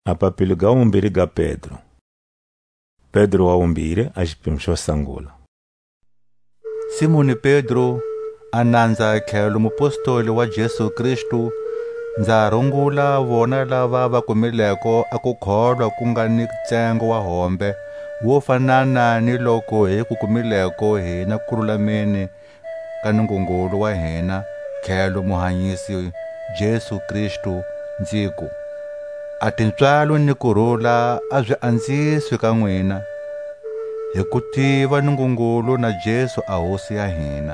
Apapilo ga umbiri ga Pedro. Pedro wa umbiri a xipimo xo sangula. Simoni Pedro, anandza khelo mupostoli wa Jesu Kristu, ndza rungula vona lava va kumileko a ku kholwa ku nga ni ntsengo wa hombe wo fanana ni loko hi ku kumileko hina ku lulameni ka Nungungulu wa hina khelo muhanyisi Jesu Kristu, ndziku a tintswalo ni kurhula a byi andziswi ka n'wina hi ku tiva Nungungulu na Jesu a hosi ya hina.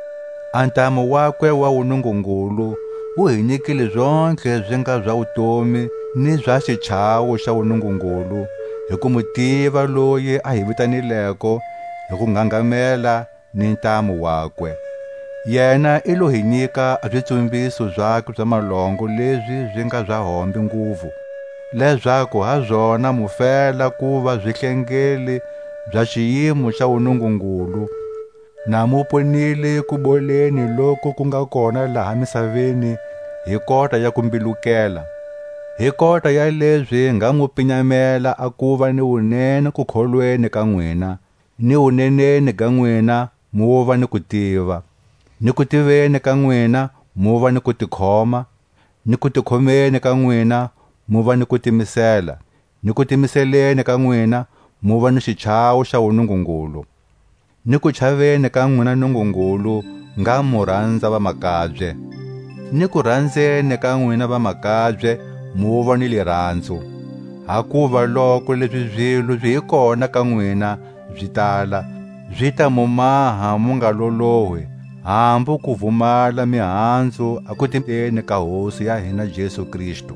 A ntamu wakwe wa unungungulu wu hi nyikile byontlhe byi nga bya vutomi ni bya xichawo xa unungungulu hi ku mu tiva loyi a hi vitanileko hi ku ngangamela ni ntamu wakwe. Yena i lo hi nyika a byitsumbiso byakwe bya malongo lebyi byi nga bya hombe nguvu, leswaku ha byona mu fela ku va byihlengeli bya xiyimo xa unungungulu, na mu ponile ku boleni loko ku nga kona laha misaveni hi kota ya ku mbilukela. Hi kota ya lebyi nga mu pinyamela a kuva ni unene ku kholweni ka n'wina, ni uneneni ka n'wina mu va ni ku tiva, ni ku tiveni ka n'wina mu va ni ku tikhoma, ni ku tikhomeni ka n'wina mu va ni ku timisela, ni ku timiseleni ka n'wina mu va ni xichawo xa unungungulu, ni ku chaveni ka n'wina Nungungulu nga mu rhandza vamakabye, ni ku rhandzeni ka n'wina vamakabye mu va ni lirhandzu. Hakuva loko lebyi byilu byi hi kona ka n'wina byi tala, byi ta mu maha mu nga lolohi, hambu ku vumala mihandzu a ku teni ka hosi ya hina Jesu Kristu.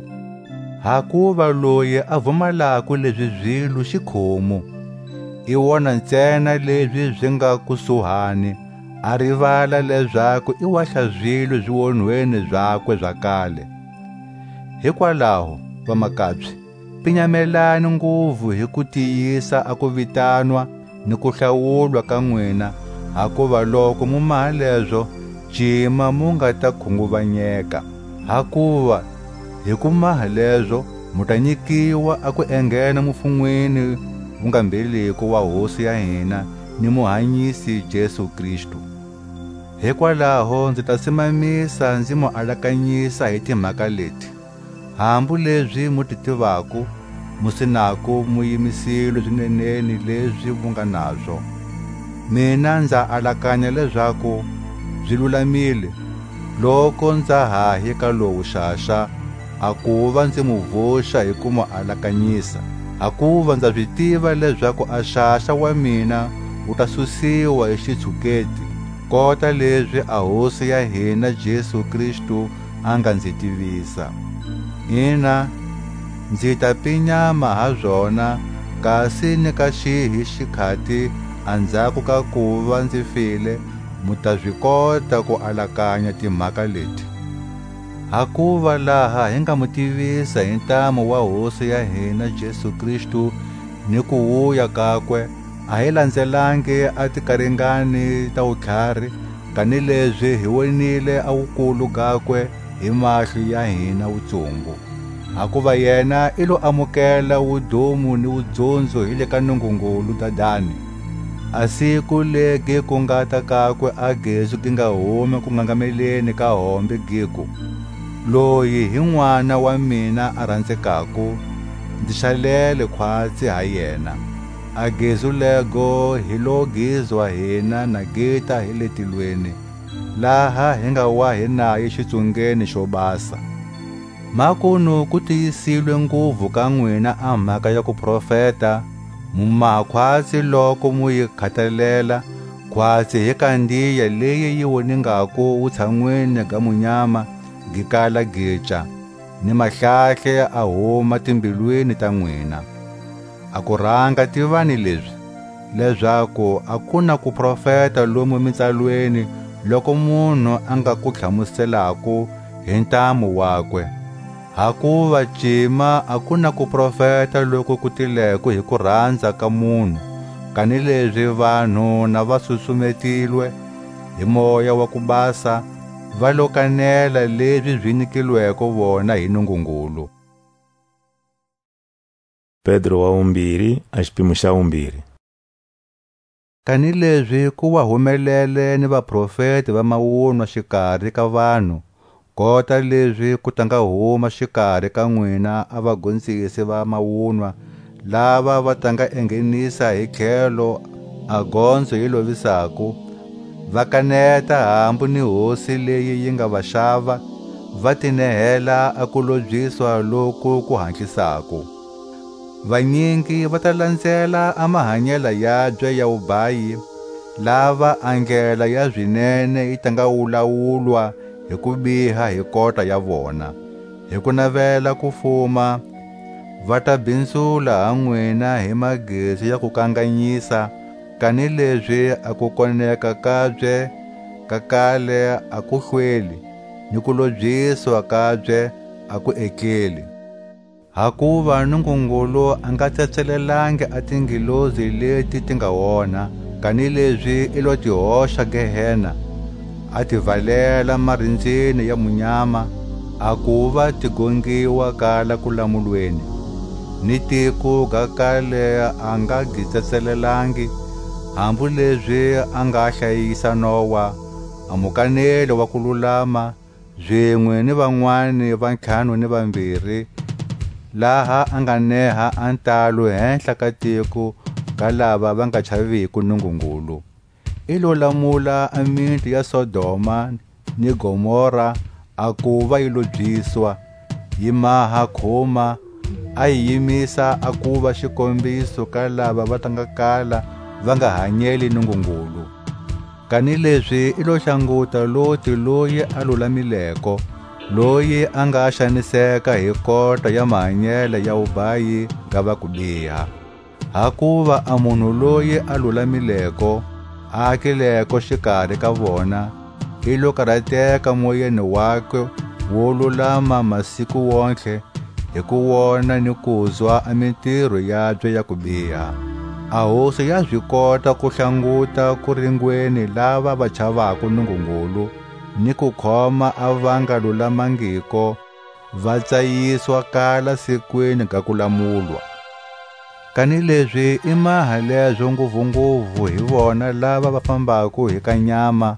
Hakuva loyi a vumalaka lebyi byilu xikhomu, i wona ntsena lebyi byi nga kusuhani, a rivala leswaku i wahla byilu byi wonhweni byakwe bya kale. Hikwalaho vamakabye, pinyamelani nguvu hi ku tiyisa a ku vitanwa ni ku hlawulwa ka n'wina, hakuva loko mu maha lebyo cima mu nga ta khunguvanyeka. Hakuva hi ku maha lebyo mu ta nyikiwa a ku enghena mufun'wini wu nga mbeleko wa hosi ya hina ni muhanyisi Jesu Kristu. Hikwalaho ndzi ta simamisa ndzi mu alakanyisa hi timhaka leti, hambu lebyi mu ti tivaku, mu sinako mu yimisile byineneni lebyi mu nga nabyo. Mina ndza alakanya leswaku byi lulamile loko ndza ha hi ka lowu xaxa a ku va ndzi mu vuxa hi ku mu alakanyisa. Hakuva ndza byi tiva leswaku a xaxa wa mina wu ta susiwa hi xitshuketi, kota lebyi a hosi ya hina Jesu Kristu a nga ndzi tivisa. Ina, ndzi ta pinyama ha byona, kasi ni ka xihi xikhati andzhaku ka ku va ndzi file mu ta byi kota ku alakanya timhaka leti. Hakuva laha hi nga mu tivisa hi ntamu wa hosi ya hina Jesu Kristu ni ku wuya kakwe, a hi landzelangi a tikaringani ta vutlhari, kanilebyi hi wonile a wukulu kakwe hi mahlo ya hina wutsungu. Hakuva yena i lo amukela wudumu ni wudzondzo hi le ka Nungungulu Dadani, a siku legi ku nga ta kakwe a gezu gi nga humi ku ngangameleni ka hombe giku, loyi hi n'wana wa mina a rhandzekaku, ndzi xalele khwatsi ha yena. A gezu lego hi lo gizwa hina na gita hi le tilweni, laha hi nga wa hi naye xitsungeni xo basa. Makunu ku tiyisilwe nguvu ka n'wina a mhaka ya ku profeta, mu maha khwatsi loko mu yi khatalela, khwatsi hi kandiya leyi yi woningaku wutshan'wini ga munyama gi kala gica, ni mahlahle a huma timbilwini ta n'wina. A ku rhanga tivani lebyi, leswaku a ku na ku profeta lomu mitsalweni loko munhu a nga ku hlamuselaku hi ntamu wakwe. Hakuva cima a ku na ku profeta loko ku tileko hi ku rhandza ka munhu, kanilebyi vanhu na va susumetilwe hi moya wa ku basa va lo kanela lebyi byi nyikilweko vona hi Nungungulu. Pedro wa vumbirhi a xipimo xa vumbirhi. Kanileswi ku wa humelele ni vaprofeti va mavunwa xikarhi ka vanhu, kota leswi ku ta nga huma xikarhi ka n'wina a vagondzisi va mavunwa lava va ta nga enghenisa hi tlhelo a gondzo yi lovisaku, va kaneta hambu ni hosi leyi yi nga va xava, va tinehela a ku lobyiswa loku ku hatlisaku. Vanyingi va ta landzela a mahanyela yabye ya vubayi, lava a ndlela ya swinene yi ta nga wulawulwa hi ku biha hi kota ya vona. Hi ku navela ku fuma, va ta bindzula ha n'wina hi magezi ya ku kanganyisa, kanileswi a ku koneka kabye ka kale a ku hlweli, ni ku lobyiswa kabye a ku etleli. Hakuva Nungungulu a nga tsetshelelangi a tingilozi leti ti nga wona, kanileswi i lo ti hoxa Gehena, a ti valela marindzini ya munyama, a ku va ti gongiwa kala ku lamulweni. Ni tiko ga kale a nga gi tsetshelelangi, hambu leswi a nga hlayisa Nowa, a mukaneli wa ku lulama, zwin'we ni van'wani va 5 laha a nga neha a ntalo henhla ka tiko ka lava va nga chaviku Nungungulu. I lo lamula a miti ya Sodoma ni Gomora a ku va yi lobyiswa, yi maha khoma, a yi yimisa a ku va xikombiso ka lava va ta nga kala va nga hanyeli Nungungulu. Kanileswi i lo hlanguta Loti loyi a lulamileko, loyi a nga xaniseka hi kota ya mahanyele ya vubayi ga va ku biha. Hakuva a munhu loyi a lulamileko, a akileko xikarhi ka vona, i lo karateka moyeni wakwe wo lulama masiku wontlhe hi ku wona ni kuzwa a mintirho yabye ya ku biha. A hosi ya swi kota ku hlanguta ku ringweni lava va chavaku Nungungulu, ni ku khoma a va nga lulamangiko, va tsayiswa kala sikwini ga ku lamulwa. Kanileswi i maha leswo nguvunguvu hi vona lava va fambaku hi ka nyama,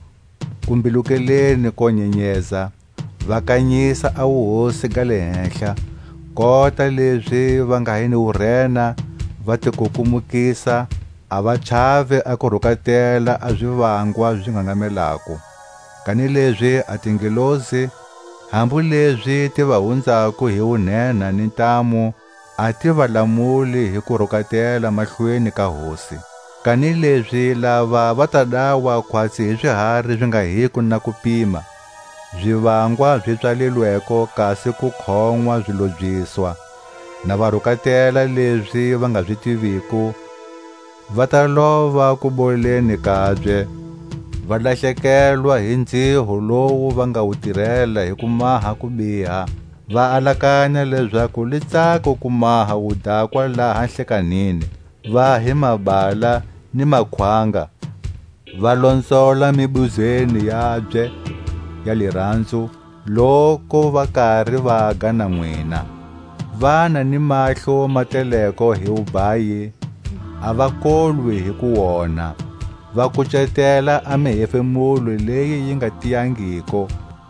kumbilukeleni ko nyenyeza, va kanyisa a vuhosi ga le henhla, kota leswi va nga hi ni wurhena, va tikukumukisa, a va chavi a ku rhukatela a zwivangwa swi ngangamelaku. Kanileswi a tingilozi, hambu leswi ti va hundzaku hi wunhenha ni ntamu, a ti va lamuli hi ku rhukatela mahlweni ka hosi. Kanileswi lava va ta dawa khwatsi hi swiharhi swi nga hiku na ku pima, zwivangwa byi tswaleliweko kasi ku khon'wa swi lobyiswa, na va rhukatela leswi va nga swi tiviku, va ta lova ku boleni kabye, va lahlekelwa hi ndziho lowu va nga wu tirhela hi ku maha ku biha, va alakanya leswaku litsako ku maha wudakwa laha nhlekanini, va hi mabala ni makhwanga, va londzola mibuzeni yabye ya lirhandzu loko va karhi va ga na n'wina. Vana ni mahlo mateleko hi vubayi, a va kolwi hi ku wona, va kucetela a mihefemulo leyi yi nga tiyangiko,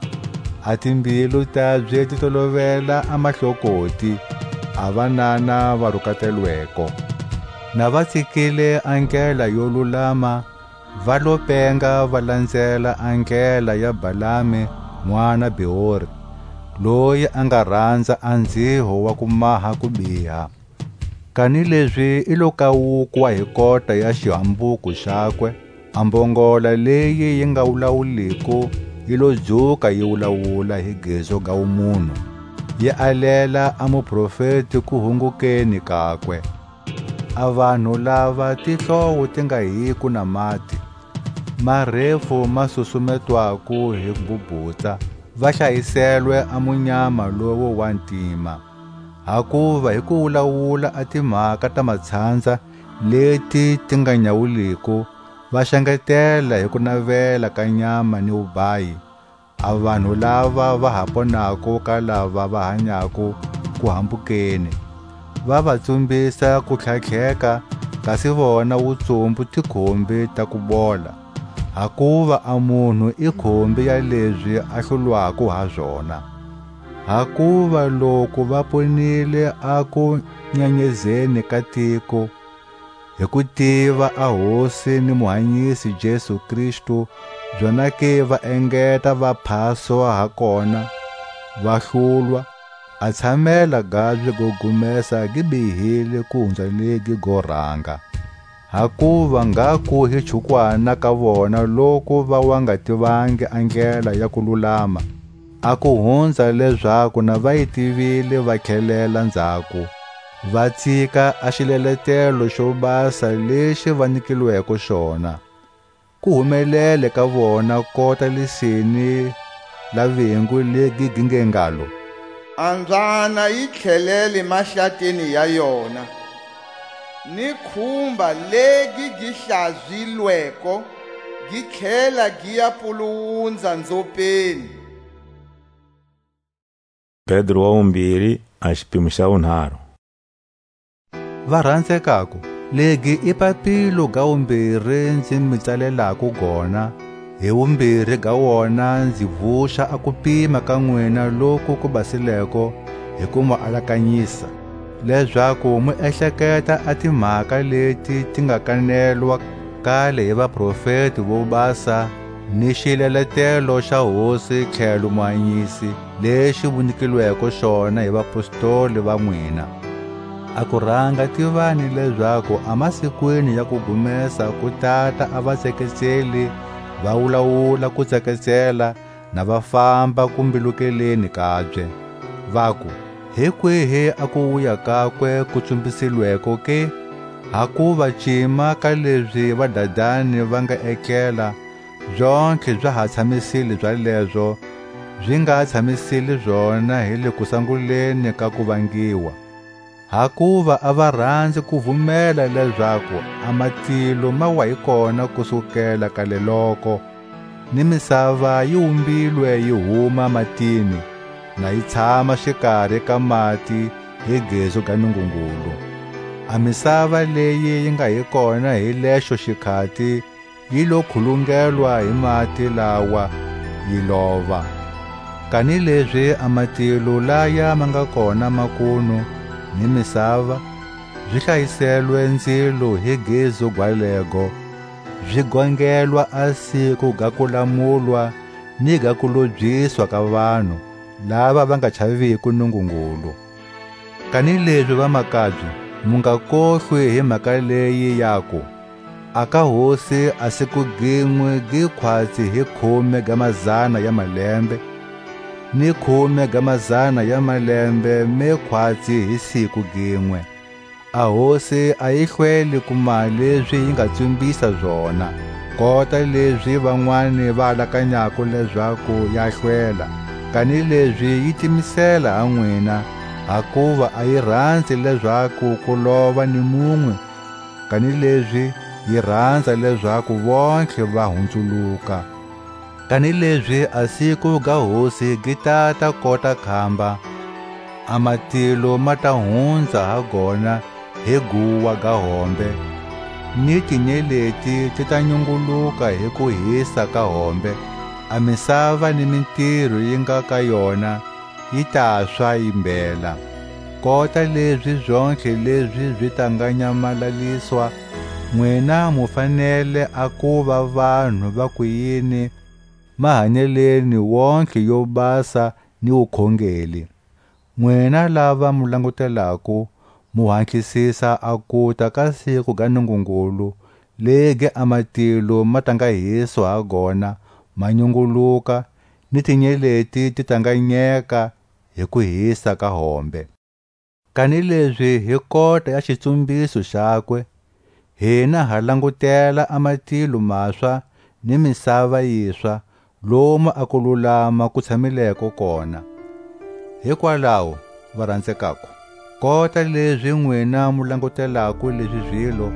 a timbilu tabye ti tolovela a mahlokoti, a vanana va rhukatelweko. Na va tsikile a ndlela yo lulama, va lo penga va landzela a ndlela ya Balami n'wana Beori, loyi a nga rhandza a ndziho wa ku maha ku biha. Kanileswi i lo kawukwa hi kota ya xihambuko xakwe, a mbongola leyi yi nga wulawuliku yi lo dzuka yi wulawula hi gezo ga wumunhu, yi alela a muprofeti ku hungukeni kakwe. A vanhu lava tihlowo ti nga hiku na mati, marefu ma susumetwaku hi mbubutsa, va hlayiselwe a munyama lowo wa ntima. Hakuva hi ku wulawula a timhaka ta matshandza leti ti nga nyawuliku, va xangetela hi ku navela ka nyama ni vubayi, a vanhu lava va ha ponaku ka lava va hanyaku ku hambukeni. va va tsumbisa ku tlhatlheka, kasi vona vutsumbu tikhumbi ta ku bola. Hakuva a munhu i khumbi ya lebyi a hlulwaku ha byona. Hakuva loko va ponile a ku nyanyezeni ka tiko, hi ku tiva a Hosi ni Muhanyisi Jesu Kristu, byona ke va engeta va phaswa ha kona, va hlulwa, a tshamela gabyi go gumesa gi bihile ku hundza legi go rhanga. Hakuva ngaku hi chukwana ka vona loko va wa nga tivangi a ndlela ya ku lulama, a ku hundza leswaku na va yi tivile va tlhelela ndzhaku, va tshika a xileletelo xo basa lexi va nyikiliweke xona. Ku humelele ka vona kota lisini la vengu legi gi nge ngalo, andzana yi tlhelele mahlateni ya yona, ni khumba legi gi hlazwilweko gi tlhela gi ya puluwundza ndzopeni. Pedro wa vumbirhi a xipimo xa vunharhu. Va rhandzekaku, legi i papilo ga vumbirhi ndzi mi tsalelaku gona. Hi vumbirhi ga wona ndzi vuxa a ku pima ka n'wina loku ku basileko hi ku mu alakanyisa, leswaku mu ehleketa a timhaka leti ti nga kanelwa kale hi vaprofeti vo basa ni xileletelo xa Hosi tlhelo Muhanyisi lexi vunyikiliweke xona hi vapostoli va n'wina. A ku rhanga tivani leswaku a masikwini ya ku gumesa ku tata a va tseketseli va wulawula ku tseketsela na va famba ku mbilukeleni kabye. Vaku, hi kwihi a ku wuya kakwe ku tsumbisilweko ke? Hakuva cima ka lebyi vadadani va nga ekela, byonke bya ha tshamisile bya lebyo, byi nga tshamisile byona hi le kusanguleni ka ku vangiwa. Hakuva a va rhandzi ku vumela leswaku a matilo ma wa hi kona kusukela kale loko, ni misava yi umbilwe yi huma matini, na yi tshama xikarhi ka mati hi gezu ga Nungungulu. A misava leyi yi nga hi kona hi lexo xikhati yi lo khulungelwa hi mati lawa yi lova. Kani lebyi a matilo laya ma nga kona makunu ni misava byi hlayiselwe ndzilo hi gezu gwalego, byi gongelwa a siku ga ku lamulwa ni ga ku lobyiswa ka vanhu lava va nga chaviku Nungungulu. Kani lebyi vamakabyi mu nga kohlwi hi mhaka leyi yaku, aka Hosi a siku gin'we gi khwatsi hi 10,000 ya malembe, ni 10,000 ya malembe me khwatsi hi siku gin'we. A Hosi a yi hlweli ku ma lebyi yi nga tsumbisa byona, kota lebyi van'wani va alakanyaku leswaku ya hlwela. Kani lebyi yi timisela ha n'wina, hakuva a yi rhandzi leswaku ku lova ni mun'we, kani lebyi yi rhandza leswaku vonke va hundzuluka. Kani lebyi a siku ga Hosi gi ta kota khamba, a matilo ma ta hundza ha gona hi guwa ga hombe, ni tinyeleti ti ta nyunguluka hi ku hisa ka hombe. A misava ni mintirho yi nga ka yona yi ta swa yimbela. Kota lebyi byonke lebyi byi ta nga nyamalaliswa, n'wina mu fanele a ku va vanhu va ku yini mahanyeleni wonke yo basa ni vukhongeli. N'wina lava mu langutelaku mu hankisisa a kuta ka siku ga Nungungulu lege a matilo ma ta nga hiswa ha gona ma nyunguluka, ni tinyeleti ti ta nga nyeka hi ku hisa ka hombe. Kani lebyi hi kota ya xitsumbiso xakwe, hina ha langutela a matilo maswa ni misava yiswa lomu a ku lulama ku tshamileko kona. Hikwalaho va rhandzekaku, kota lebyi n'wina mu langutelaku leswi zwilo,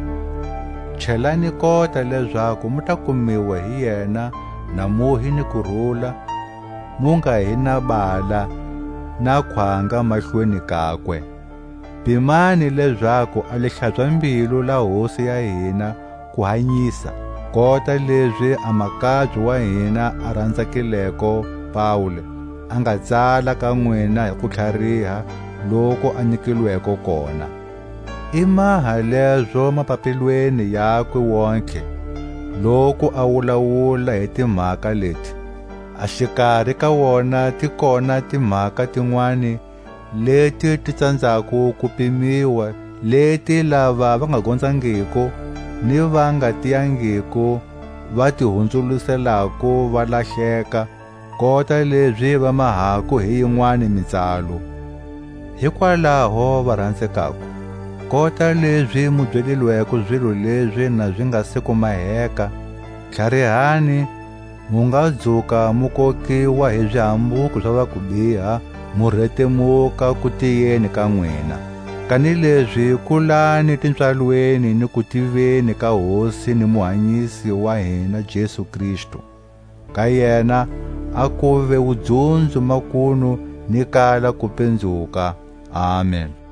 chelani kota leswaku mu ta kumiwa hi yena na muhi ni kurhula, mu nga hi na bala na khwanga mahlweni kakwe. pimani leswaku a li hlantswa mbilu la hosi ya hina ku hanyisa, kota leswi a makabyi wa hina a randzakileko Pawulo a nga tsala ka n'wina hi ku tlhariha loko a nyikilweko kona. I maha leswo mapapilweni yakwe wonke loko a wulawula hi timhaka leti. A xikarhi ka wona ti kona timhaka tin'wani leti ti tsandzaka ku pimiwa, leti lava va nga gondzangiko ni va nga tiyangiko va ti hundzuluselako va lahleka, kota leswi va mahaku hi yin'wani mitsalo. Hikwalaho va rhandzekako, kota leswi mu byelilweko zwilo leswi na byi nga se ku maheka, tlharihani mu nga dzuka mu kokiwa hi swihambuko swa va ku biha, mu rhetemuka ku tiyeni ka n'wina. Kanileswi kulani tintswalweni ni ku tiveni ka Hosi ni Muhanyisi wa hina Jesu Kristu. Ka yena a ku ve wudzunzu makunu ni kala ku pendzuka. Amen.